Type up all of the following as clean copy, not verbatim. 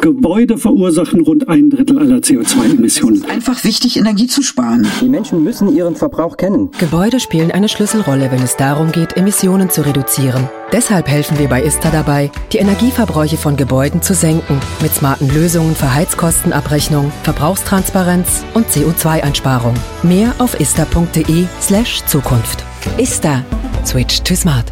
Gebäude verursachen rund 1/3 aller CO2-Emissionen. Es ist einfach wichtig, Energie zu sparen. Die Menschen müssen ihren Verbrauch kennen. Gebäude spielen eine Schlüsselrolle, wenn es darum geht, Emissionen zu reduzieren. Deshalb helfen wir bei ISTA dabei, die Energieverbräuche von Gebäuden zu senken. Mit smarten Lösungen für Heizkostenabrechnung, Verbrauchstransparenz und CO2-Einsparung. Mehr auf ista.de/Zukunft. ISTA. Switch to smart.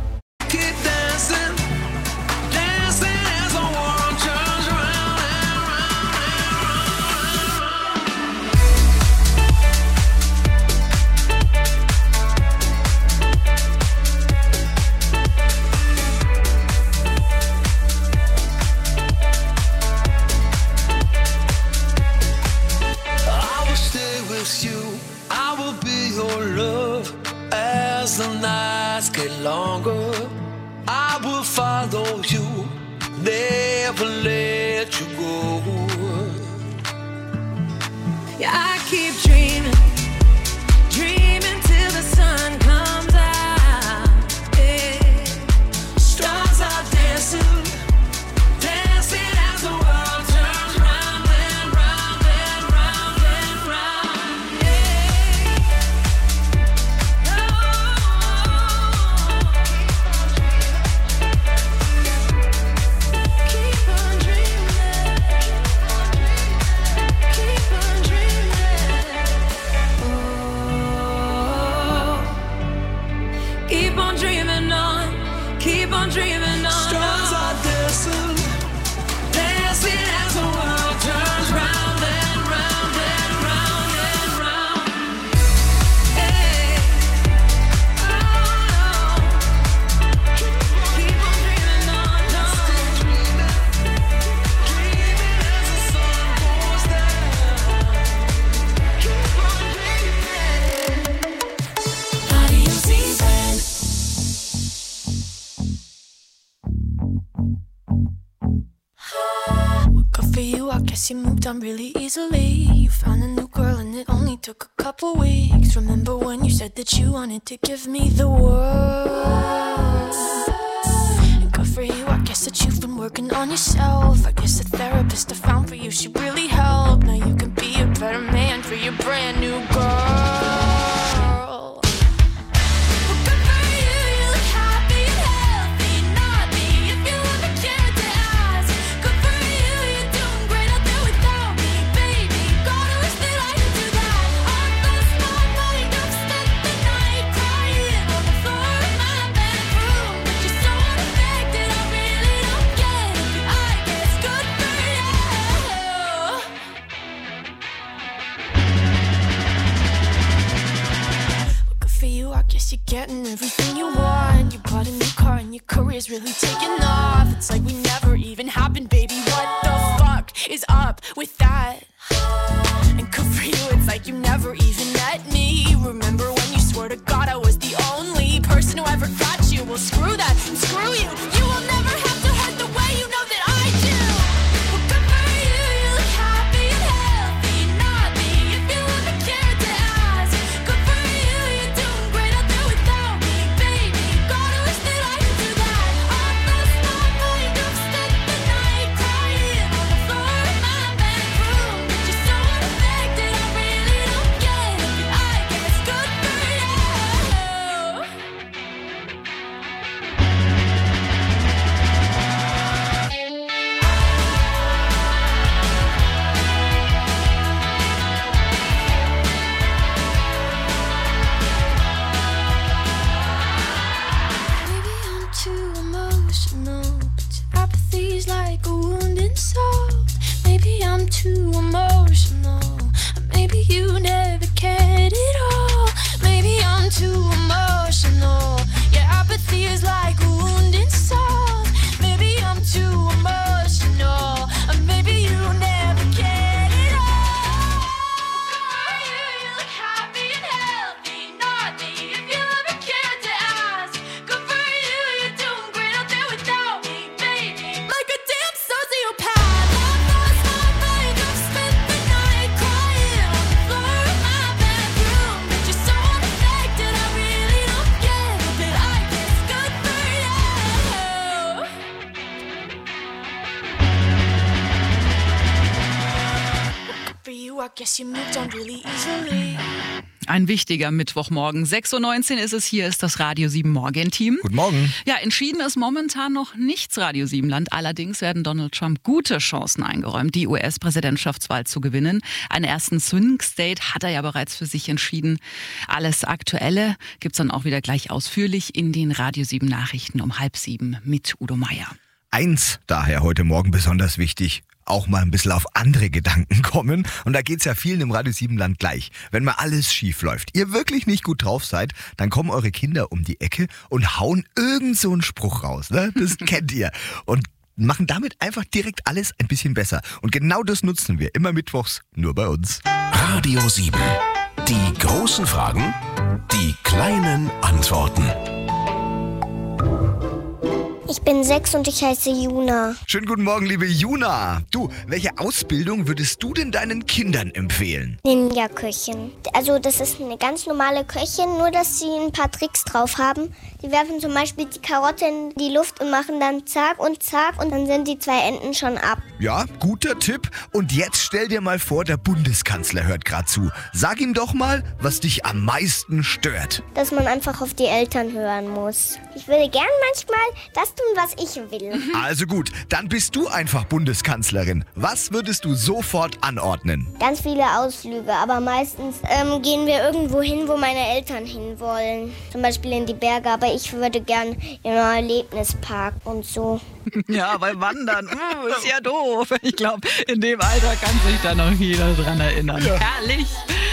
You moved on really easily. You found a new girl and it only took a couple weeks. Remember when you said that you wanted to give me the world? And good for you, I guess that you've been working on yourself. I guess the therapist I found for you, she really helped. Now you can be a better man for your brand new girl. You're getting everything you want. You bought a new car and your career's really taking off. It's like we never even happened, baby. What the fuck is up with that? And good for you, it's like you never even met me. Remember when you swore to God I was the only person who ever got you? Well, screw that and screw you. You will never have to hurt the way you know that I do. Well, good for you, you look happy and healthy. Not me, if you ever cared to ask. Good for you, you're doing great out there without me, baby. God, I wish that I could do that. I lost my mind, I've spent the night crying on the floor of my bedroom. But you're so unaffected, I really don't get it. I guess good for you. I guess you moved on really easily. Ein wichtiger Mittwochmorgen. 6.19 Uhr ist es. Hier ist das Radio 7 Morgenteam. Guten Morgen. Ja, entschieden ist momentan noch nichts Radio 7 Land. Allerdings werden Donald Trump gute Chancen eingeräumt, die US-Präsidentschaftswahl zu gewinnen. Einen ersten Swing State hat er ja bereits für sich entschieden. Alles Aktuelle gibt's dann auch wieder gleich ausführlich in den Radio 7 Nachrichten um 6:30 mit Udo Meier. Eins daher heute Morgen besonders wichtig. Auch mal ein bisschen auf andere Gedanken kommen. Und da geht's ja vielen im Radio 7 Land gleich. Wenn mal alles schief läuft, ihr wirklich nicht gut drauf seid, dann kommen eure Kinder um die Ecke und hauen irgend so einen Spruch raus. Ne? Das kennt ihr. Und machen damit einfach direkt alles ein bisschen besser. Und genau das nutzen wir immer mittwochs nur bei uns. Radio 7. Die großen Fragen, die kleinen Antworten. Ich bin 6 und ich heiße Juna. Schönen guten Morgen, liebe Juna. Du, welche Ausbildung würdest du denn deinen Kindern empfehlen? Ninja-Köchin. Also das ist eine ganz normale Köchin, nur dass sie ein paar Tricks drauf haben. Die werfen zum Beispiel die Karotte in die Luft und machen dann zack und dann sind die 2 Enden schon ab. Ja, guter Tipp. Und jetzt stell dir mal vor, der Bundeskanzler hört gerade zu. Sag ihm doch mal, was dich am meisten stört. Dass man einfach auf die Eltern hören muss. Ich würde gern manchmal das tun, was ich will. Also gut, dann bist du einfach Bundeskanzlerin. Was würdest du sofort anordnen? Ganz viele Ausflüge, aber meistens gehen wir irgendwo hin, wo meine Eltern hinwollen. Zum Beispiel in die Berge, aber ich würde gern in einen Erlebnispark und so. Ja, weil Wandern, ist ja doof. Ich glaube, in dem Alter kann sich da noch jeder dran erinnern. Ja. Herrlich.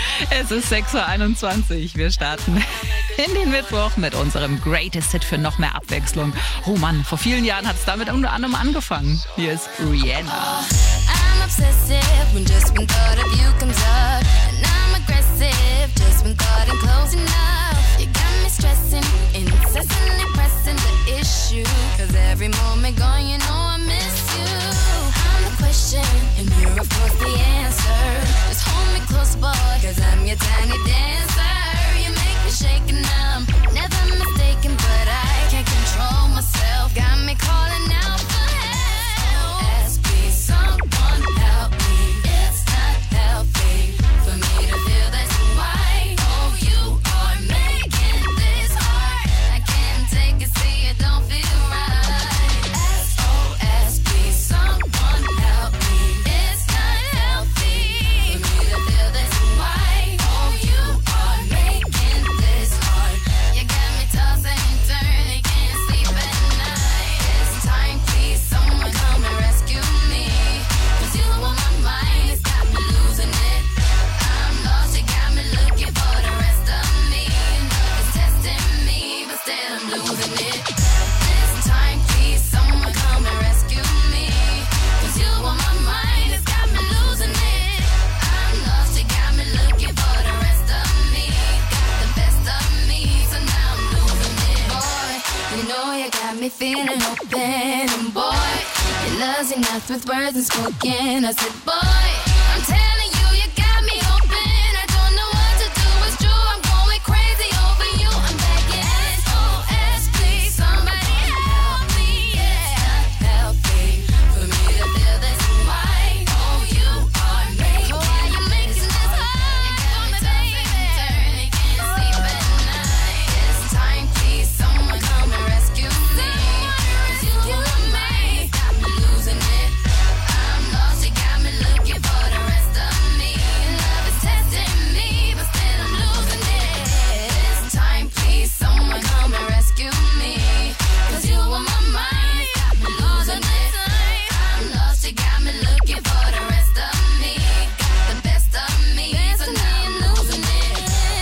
Es ist 6.21 Uhr. Wir starten in den Mittwoch mit unserem Greatest Hit für noch mehr Abwechslung. Oh Mann, vor vielen Jahren hat es damit unter anderem angefangen. Hier ist Rihanna. I'm obsessive when just one thought of you comes up. And I'm aggressive just when thought ain't close enough. You got me stressing, incessantly pressing the issue. Cause every moment gone, you know I miss you. I'm the question, and you're of course the answer. Just hold me close, boy, cause I'm your tiny dancer. You make me shake and I'm never mistaken, but I can't control myself. Got me calling out for help. Ask me, someone help me. It's not healthy for me to feel this way. Oh, you are making this hard. I can't take it, see it don't feel right. SOS, please, someone help me. It's not healthy for me to feel this way. Oh, you are making this hard. You got me tossing and turning, can't sleep at night. It's time, please, someone come and rescue me. Cause you on my mind, it's got me losing it. I'm lost, you got me looking for the rest of me. Love is testing me, but still I'm losing it. This time, please, someone come and rescue me. Cause you on my mind, it's got me losing it. I'm lost, you got me looking for the rest of me. Got the best of me, so now I'm losing it. Boy, you know you got me feeling open. And boy, your love's enough with words unspoken. I said, boy, I'm telling you, you got me open. I don't know what to do, it's true, I'm going crazy over you. I'm begging, SOS, please, somebody help me. Yeah, it's not healthy for me to feel this way. Oh, you are making this hard. You got me tossing and turning, can't sleep at night. It's time, please, someone come and rescue me. Cause you on my mind, got me losing it. I'm lost, you got me looking for the rest of me. Love is testing me, but still I'm losing it. This time, please, someone come and rescue me. Cause you on my mind, got me losing it. I'm lost, you got me looking for the rest of me. Got the best of me, so now I'm losing it.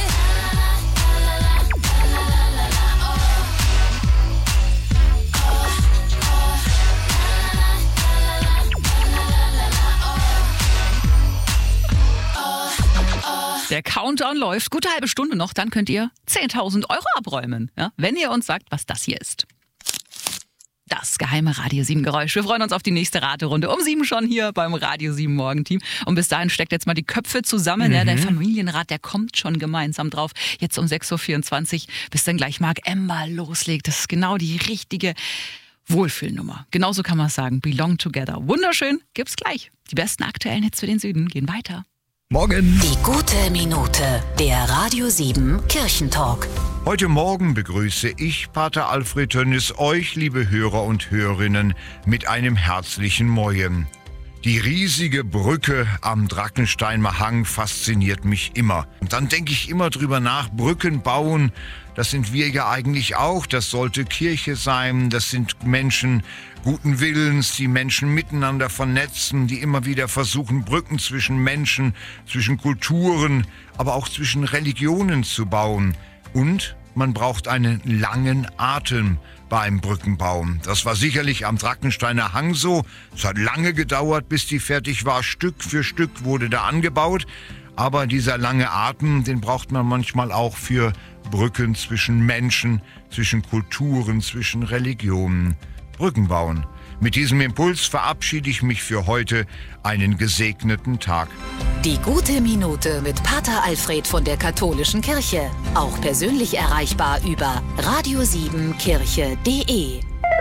Der Countdown läuft. Gute halbe Stunde noch, dann könnt ihr 10.000 Euro abräumen. Ja? Wenn ihr uns sagt, was das hier ist. Das geheime Radio 7 Geräusch. Wir freuen uns auf die nächste Raterunde. Um 7 schon hier beim Radio 7 Morgenteam. Und bis dahin steckt jetzt mal die Köpfe zusammen. Ja, der Familienrat, der kommt schon gemeinsam drauf. Jetzt um 6.24 Uhr, bis dann gleich Marc Ember loslegt. Das ist genau die richtige Wohlfühlnummer. Genauso kann man es sagen. Belong Together. Wunderschön. Gibt's gleich. Die besten aktuellen Hits für den Süden gehen weiter. Morgen. Die gute Minute, der Radio 7 Kirchentalk. Heute Morgen begrüße ich, Pater Alfred Tönnis, euch, liebe Hörer und Hörerinnen, mit einem herzlichen Moin. Die riesige Brücke am Drackensteimer Hang fasziniert mich immer. Und dann denke ich immer drüber nach, Brücken bauen, das sind wir ja eigentlich auch. Das sollte Kirche sein, das sind Menschen guten Willens, die Menschen miteinander vernetzen, die immer wieder versuchen, Brücken zwischen Menschen, zwischen Kulturen, aber auch zwischen Religionen zu bauen. Und man braucht einen langen Atem beim Brückenbauen. Das war sicherlich am Drackensteiner Hang so. Es hat lange gedauert, bis die fertig war. Stück für Stück wurde da angebaut. Aber dieser lange Atem, den braucht man manchmal auch für Brücken zwischen Menschen, zwischen Kulturen, zwischen Religionen. Brücken bauen. Mit diesem Impuls verabschiede ich mich für heute. Einen gesegneten Tag. Die gute Minute mit Pater Alfred von der Katholischen Kirche. Auch persönlich erreichbar über radio7kirche.de.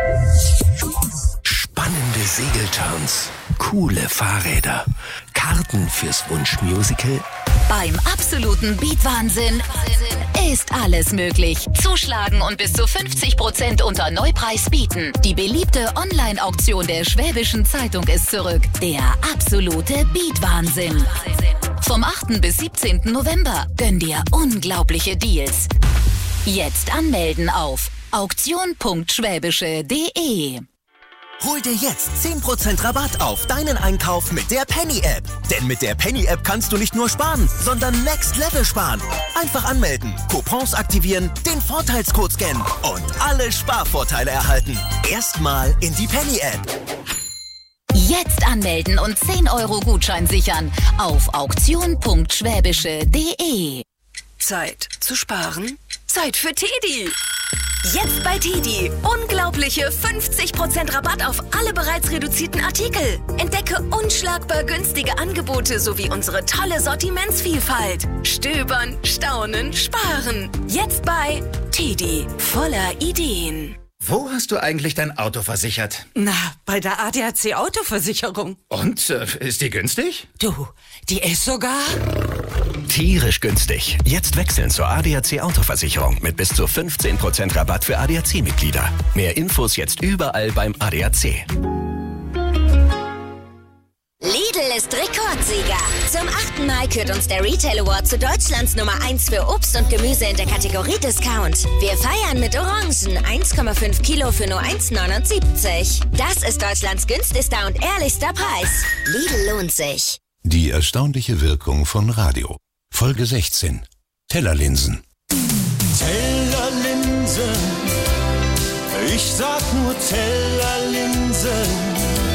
Spannende Segelturns, coole Fahrräder, Karten fürs Wunschmusical. Beim absoluten Beat-Wahnsinn ist alles möglich. Zuschlagen und bis zu 50% unter Neupreis bieten. Die beliebte Online-Auktion der Schwäbischen Zeitung ist zurück. Der absolute Beat-Wahnsinn. Vom 8. bis 17. November gönn dir unglaubliche Deals. Jetzt anmelden auf auktion.schwäbische.de. Hol dir jetzt 10% Rabatt auf deinen Einkauf mit der Penny-App. Denn mit der Penny-App kannst du nicht nur sparen, sondern Next Level sparen. Einfach anmelden, Coupons aktivieren, den Vorteilscode scannen und alle Sparvorteile erhalten. Erstmal in die Penny-App. Jetzt anmelden und 10 € Gutschein sichern auf auktion.schwäbische.de. Zeit zu sparen? Zeit für Tedi! Jetzt bei Tedi. Unglaubliche 50% Rabatt auf alle bereits reduzierten Artikel. Entdecke unschlagbar günstige Angebote sowie unsere tolle Sortimentsvielfalt. Stöbern, staunen, sparen. Jetzt bei Tedi. Voller Ideen. Wo hast du eigentlich dein Auto versichert? Na, bei der ADAC Autoversicherung. Und, ist die günstig? Du, die ist sogar... Tierisch günstig. Jetzt wechseln zur ADAC Autoversicherung mit bis zu 15% Rabatt für ADAC-Mitglieder. Mehr Infos jetzt überall beim ADAC. Lidl ist Rekordsieger. Zum 8. Mal kürt uns der Retail Award zu Deutschlands Nummer 1 für Obst und Gemüse in der Kategorie Discount. Wir feiern mit Orangen 1,5 Kilo für nur 1,79. Das ist Deutschlands günstigster und ehrlichster Preis. Lidl lohnt sich. Die erstaunliche Wirkung von Radio. Folge 16. Tellerlinsen. Tellerlinsen, ich sag nur Tellerlinsen.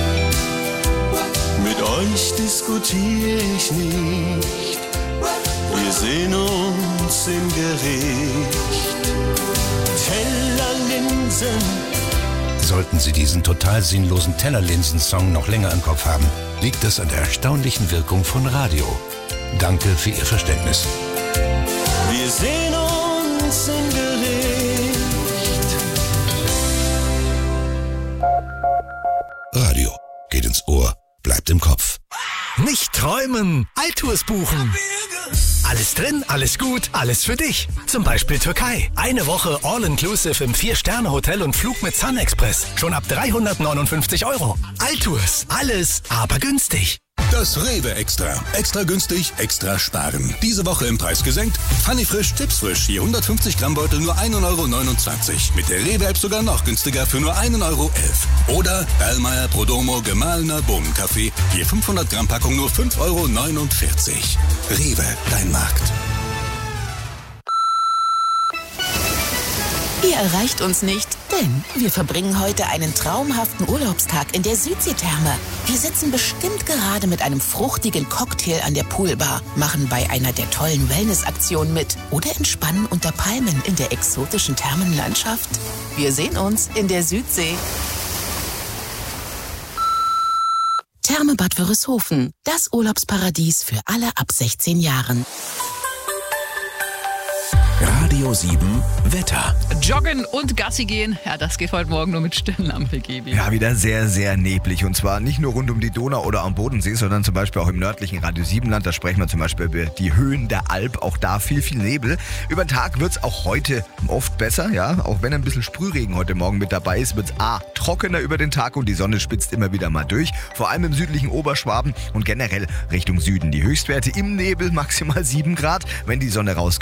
Mit euch diskutiere ich nicht, wir sehen uns im Gericht. Tellerlinsen. Sollten Sie diesen total sinnlosen Tellerlinsen-Song noch länger im Kopf haben, liegt es an der erstaunlichen Wirkung von Radio. Danke für Ihr Verständnis. Wir sehen uns im Gericht. Radio geht ins Ohr, bleibt im Kopf. Nicht träumen, Altours buchen. Alles drin, alles gut, alles für dich. Zum Beispiel Türkei. Eine Woche All-Inclusive im 4-Sterne-Hotel und Flug mit Sun Express. Schon ab 359 €. Altours, alles, aber günstig. Das Rewe Extra. Extra günstig, extra sparen. Diese Woche im Preis gesenkt. Funny Frisch, Chips Frisch. Je 150 Gramm Beutel nur 1,29 €. Mit der Rewe-App sogar noch günstiger für nur 1,11 €. Oder Bellmeier Prodomo gemahlener Bohnenkaffee. Je 500 Gramm Packung nur 5,49 €. Rewe, dein Markt. Ihr erreicht uns nicht, denn wir verbringen heute einen traumhaften Urlaubstag in der Südseetherme. Wir sitzen bestimmt gerade mit einem fruchtigen Cocktail an der Poolbar, machen bei einer der tollen Wellnessaktionen mit oder entspannen unter Palmen in der exotischen Thermenlandschaft. Wir sehen uns in der Südsee. Therme Bad Wörishofen, das Urlaubsparadies für alle ab 16 Jahren. Radio 7 Wetter. Joggen und Gassi gehen, ja, das geht heute Morgen nur mit Stirnlampe, Gibi. Ja, wieder sehr, sehr neblig. Und zwar nicht nur rund um die Donau oder am Bodensee, sondern zum Beispiel auch im nördlichen Radio 7-Land. Da sprechen wir zum Beispiel über die Höhen der Alp. Auch da viel, viel Nebel. Über den Tag wird es auch heute oft besser. Ja, auch wenn ein bisschen Sprühregen heute Morgen mit dabei ist, wird es trockener über den Tag und die Sonne spitzt immer wieder mal durch. Vor allem im südlichen Oberschwaben und generell Richtung Süden. Die Höchstwerte im Nebel maximal 7 Grad. Wenn die Sonne rauskommt,